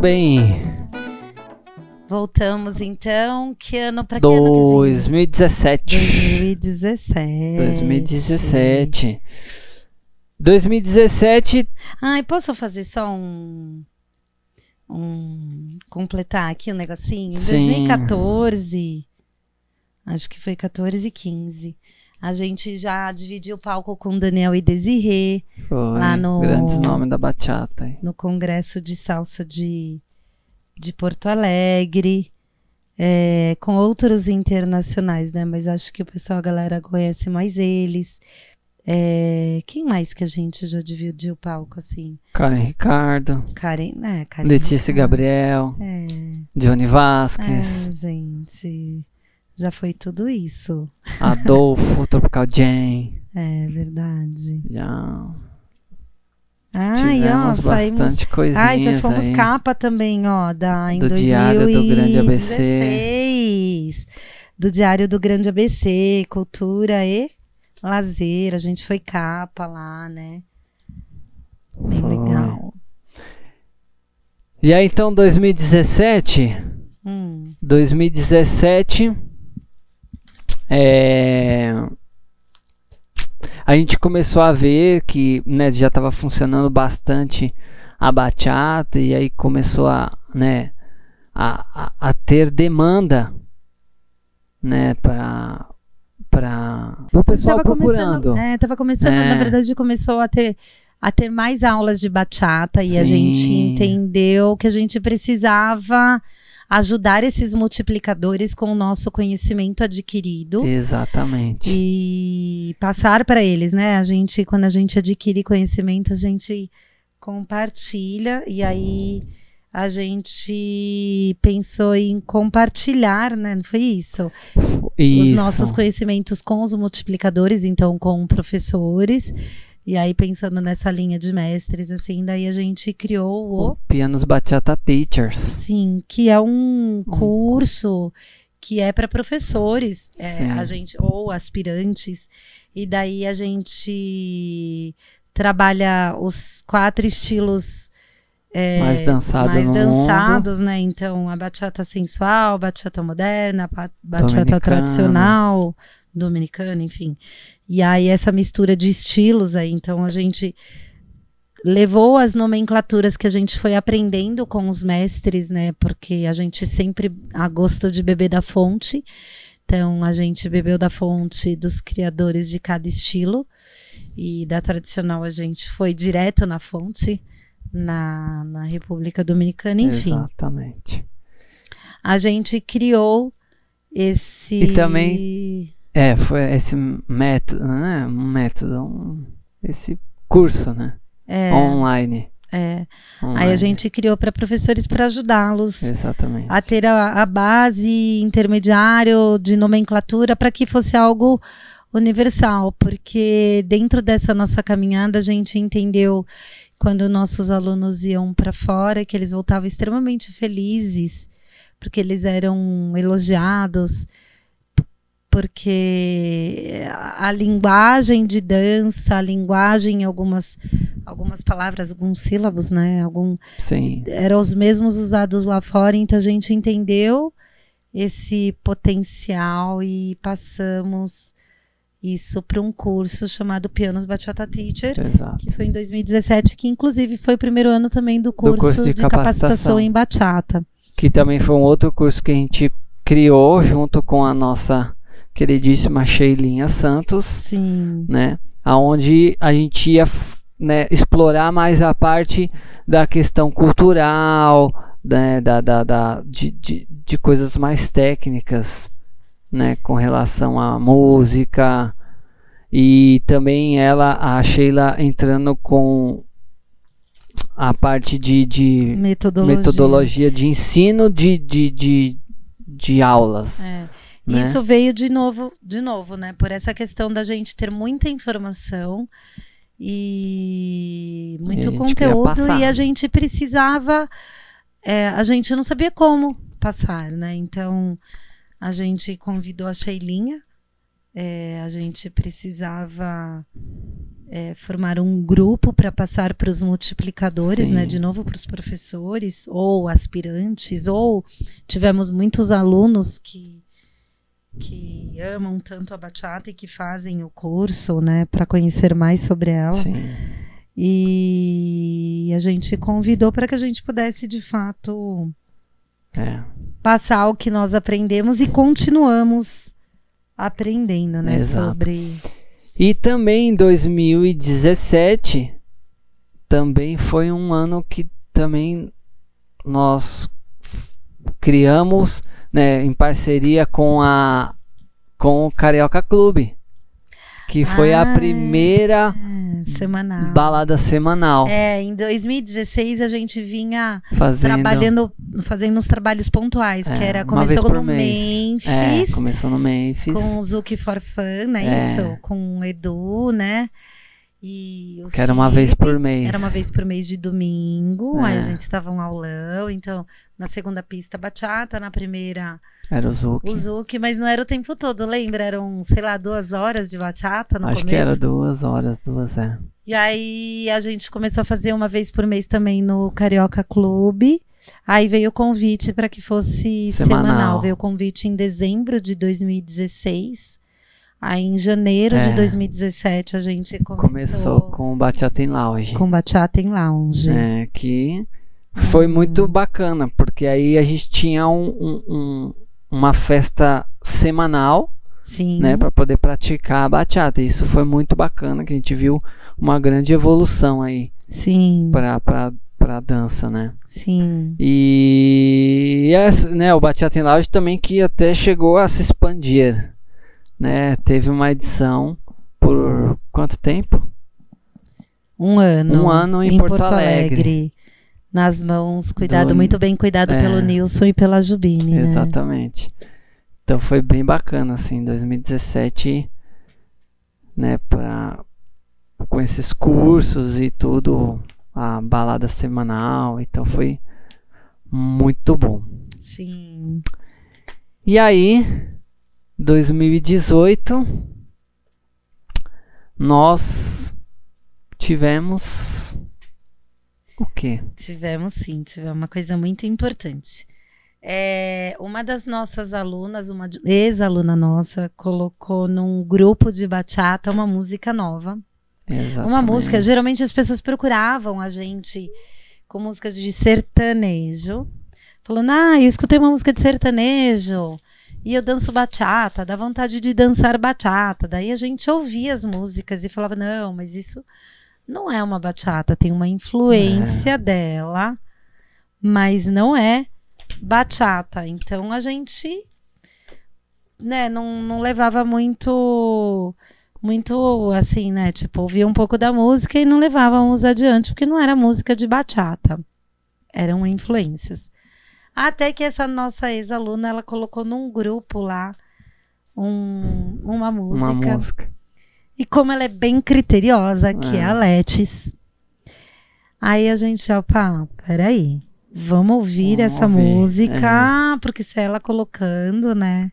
bem. Voltamos então. Que ano pra que ano que a gente... 2017. 2017. Ai, posso fazer só completar aqui um negocinho? Em Sim. 2014, acho que foi 14 e 15, a gente já dividiu o palco com Daniel e Desirê. Foi, lá no grandes nomes da bachata. No Congresso de Salsa de Porto Alegre, com outros internacionais, né? Mas acho que o pessoal, a galera conhece mais eles. Quem mais que a gente já dividiu o palco assim? Karen Ricardo. Karen Letícia Ricardo. Gabriel. Johnny Vasquez. Gente, já foi tudo isso. Adolfo, Tropical Jam. É verdade. Já tivemos bastante coisinhas. Já fomos aí. Capa também, em do 2016. Diário do Grande ABC. Do Diário do Grande ABC, Cultura e Lazer. A gente foi capa lá, né? Bem legal. E aí, então, 2017... 2017... a gente começou a ver que, né, já estava funcionando bastante a bachata, e aí começou a ter demanda, né, para o pessoal procurando. Tava começando, na verdade, começou a ter mais aulas de bachata. Sim. E a gente entendeu que a gente precisava ajudar esses multiplicadores com o nosso conhecimento adquirido. Exatamente. E passar para eles, né? Quando a gente adquire conhecimento, a gente compartilha. E aí a gente pensou em compartilhar, né? Não foi isso? Os nossos conhecimentos com os multiplicadores, então com professores. E aí, pensando nessa linha de mestres, assim, daí a gente criou o Pianos Bachata Teachers. Sim, que é um curso que é para professores, ou aspirantes. E daí a gente trabalha os 4 estilos mais dançados, né? Então, a bachata sensual, bachata moderna, bachata tradicional, dominicana, enfim. E aí essa mistura de estilos aí, então a gente levou as nomenclaturas que a gente foi aprendendo com os mestres, né? Porque a gente sempre gostou de beber da fonte. Então a gente bebeu da fonte dos criadores de cada estilo. E da tradicional a gente foi direto na fonte, na República Dominicana, enfim. Exatamente. A gente criou esse... E também... foi esse método, né? Esse curso, né? Online. Online. Aí a gente criou para professores para ajudá-los. Exatamente. A ter a base intermediário de nomenclatura para que fosse algo universal, porque dentro dessa nossa caminhada a gente entendeu, quando nossos alunos iam para fora, que eles voltavam extremamente felizes, porque eles eram elogiados, porque a linguagem de dança, a linguagem, algumas palavras, alguns sílabos, né? Sim. Eram os mesmos usados lá fora, então a gente entendeu esse potencial e passamos isso para um curso chamado Pianos Bachata Teacher. Exato. Que foi em 2017, que inclusive foi o primeiro ano também do curso de capacitação em bachata. Que também foi um outro curso que a gente criou junto com a nossa queridíssima Sheilinha Santos. Sim. Né? Onde a gente ia, né, explorar mais a parte da questão cultural, né, de coisas mais técnicas, né, com relação à música. E também a Sheila entrando com a parte de metodologia de ensino de aulas. Né? Isso veio de novo, né? Por essa questão da gente ter muita informação e muito conteúdo, e a gente precisava, a gente não sabia como passar, né? Então a gente convidou a Sheilinha, a gente precisava formar um grupo para passar para os multiplicadores, Sim. né, de novo para os professores ou aspirantes, ou tivemos muitos alunos que amam tanto a bachata e que fazem o curso, né, para conhecer mais sobre ela. Sim. E a gente convidou para que a gente pudesse, de fato, passar o que nós aprendemos e continuamos aprendendo, né, Exato. sobre... E também em 2017, também foi um ano que também nós criamos, né, em parceria com o Carioca Clube, que foi a primeira semanal. balada semanal. Em 2016 a gente vinha fazendo uns trabalhos pontuais, que era, começou no Memphis. Começou no Memphis. Com o Zuki for Fun, né? Isso, com o Edu, né? E o que era uma vez por mês. Era uma vez por mês de domingo, aí a gente tava um aulão, então na segunda pista bachata, na primeira era o Zuki, mas não era o tempo todo, lembra? Eram, sei lá, 2 horas de bachata no Acho começo. que era 2 horas, E aí a gente começou a fazer uma vez por mês também no Carioca Clube. Aí veio o convite para que fosse semanal. Veio o convite em dezembro de 2016. Aí em janeiro de 2017 a gente começou com o Bachata em Lounge. Com Bachata em Lounge. Que foi muito bacana, porque aí a gente tinha uma festa semanal, sim, né, para poder praticar a bachata. Isso foi muito bacana, que a gente viu uma grande evolução aí. Sim. Para dança, né? Sim. E né, o Bachata em Lounge também, que até chegou a se expandir, né? Teve uma edição por quanto tempo? 1 ano. 1 ano em Porto Alegre. Nas mãos, muito bem cuidado pelo Nilson e pela Jubine, exatamente. Né? Então foi bem bacana, assim, 2017, né, com esses cursos e tudo, a balada semanal, então foi muito bom. Sim. E aí, 2018, nós tivemos o quê? Tivemos uma coisa muito importante. Uma das nossas alunas, uma ex-aluna nossa, colocou num grupo de bachata uma música nova. Exatamente. Uma música, geralmente as pessoas procuravam a gente com músicas de sertanejo, falando, eu escutei uma música de sertanejo e eu danço bachata, dá vontade de dançar bachata. Daí a gente ouvia as músicas e falava, não, mas isso não é uma bachata, tem uma influência dela, mas não é bachata. Então a gente, né, não levava muito assim, né, tipo, ouvia um pouco da música e não levávamos adiante, porque não era música de bachata, eram influências. Até que essa nossa ex-aluna, ela colocou num grupo lá uma música. E como ela é bem criteriosa, que é a Letis, aí a gente, peraí, vamos ouvir essa música, porque se ela colocando, né?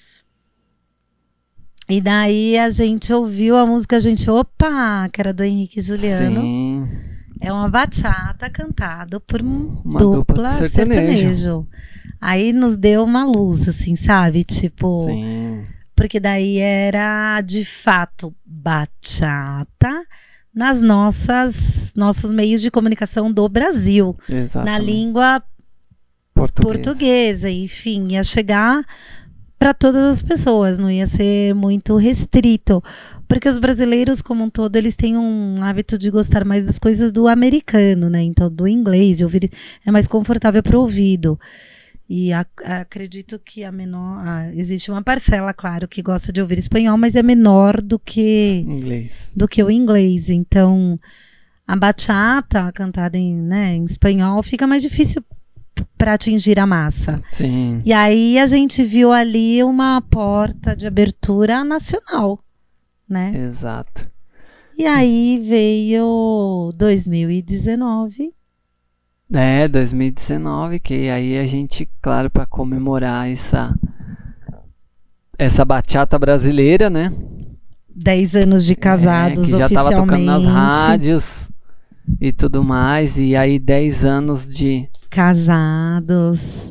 E daí a gente ouviu a música, a gente, que era do Henrique e Juliano. Sim. É uma bachata cantada por uma dupla sertanejo. Aí nos deu uma luz, assim, sabe? Tipo... Sim. Porque daí era, de fato, bachata nas nossos meios de comunicação do Brasil. Exatamente. Na língua portuguesa. Enfim, ia chegar para todas as pessoas, não ia ser muito restrito. Porque os brasileiros, como um todo, eles têm um hábito de gostar mais das coisas do americano, né? Então, do inglês, de ouvir, é mais confortável para o ouvido. E acredito que existe uma parcela, claro, que gosta de ouvir espanhol, mas é menor do que o inglês. Então, a bachata cantada em espanhol fica mais difícil para atingir a massa. Sim. E aí a gente viu ali uma porta de abertura nacional, né? Exato. E aí veio 2019. 2019, que aí a gente, claro, para comemorar essa bachata brasileira, né? 10 anos de casados que já oficialmente. tava tocando nas rádios e tudo mais. E aí 10 anos de casados.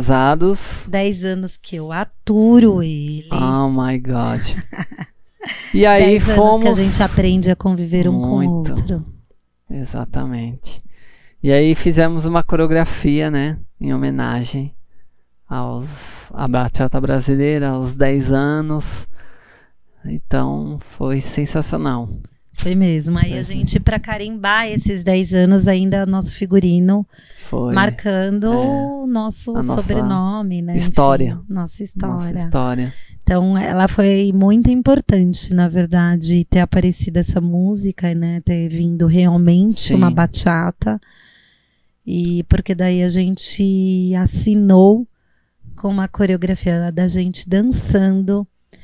10 anos que eu aturo ele. Oh my God. E aí 10 anos que a gente aprende a conviver um com o outro. Exatamente. E aí fizemos uma coreografia, né? Em homenagem à bachata brasileira, aos 10 anos. Então foi sensacional. Foi mesmo. Aí a gente, para carimbar esses 10 anos, ainda nosso figurino foi marcando o nosso sobrenome, né? História. Enfim, nossa história. Nossa história. Então ela foi muito importante, na verdade, ter aparecido essa música, né? Ter vindo realmente uma bachata. E porque daí a gente assinou com uma coreografia da gente dançando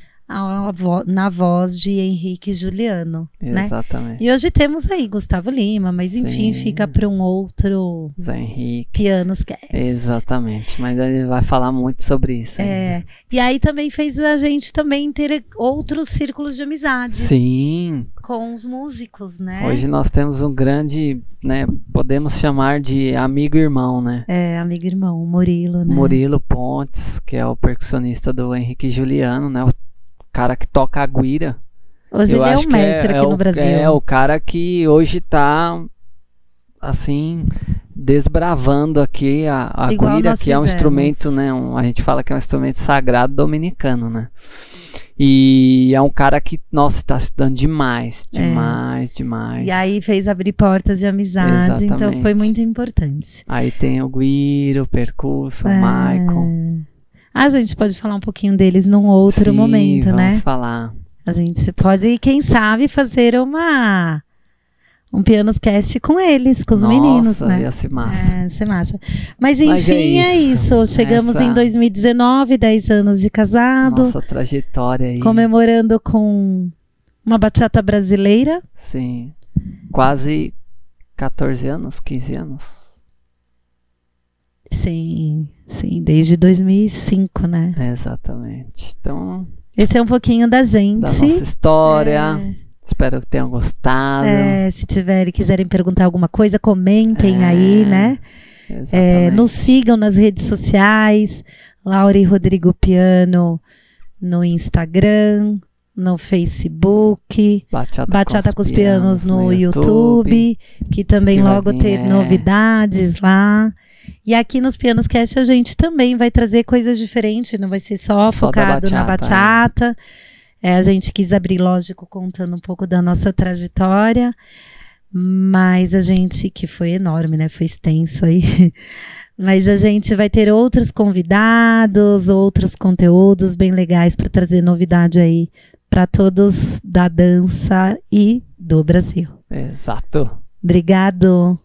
na voz de Henrique Juliano, exatamente. Né? E hoje temos aí Gustavo Lima, mas enfim, fica para um outro Zé Henrique. Pianos Cast. Exatamente, mas ele vai falar muito sobre isso. E aí também fez a gente também ter outros círculos de amizade. Sim. Com os músicos, né? Hoje nós temos um grande, né, podemos chamar de amigo irmão, né? Amigo irmão, Murilo, né? Murilo Pontes, que é o percussionista do Henrique Juliano, né? Cara que toca a guira. Hoje ele é um mestre aqui no Brasil. É o cara que hoje tá assim desbravando aqui a guira, que é um instrumento, né? A gente fala que é um instrumento sagrado dominicano, né? E é um cara que, nossa, tá estudando demais. E aí fez abrir portas de amizade, então foi muito importante. Aí tem o Guiro, o Percurso, o Maicon. A gente pode falar um pouquinho deles num outro momento, né? Vamos falar. A gente pode, quem sabe, fazer um Pianos Cast com eles, com os meninos, né? Ia ser massa. Ia ser massa. Mas enfim, é isso. Chegamos em 2019, 10 anos de casado. Nossa trajetória aí. Comemorando com uma bachata brasileira. Sim. Quase 14 anos, 15 anos. Sim, desde 2005, né? Exatamente. Então, esse é um pouquinho da gente. Da nossa história. Espero que tenham gostado. Se quiserem perguntar alguma coisa, comentem aí, né? Nos sigam nas redes sociais. Laura e Rodrigo Piano no Instagram, no Facebook, Bachata com os Pianos no YouTube, que também logo ter novidades lá. E aqui nos Pianos Cast a gente também vai trazer coisas diferentes, não vai ser só focado na bachata. A gente quis abrir, lógico, contando um pouco da nossa trajetória, mas a gente, que foi enorme, né? Foi extenso aí. Mas a gente vai ter outros convidados, outros conteúdos bem legais para trazer novidade aí para todos da dança e do Brasil. Exato. Obrigado.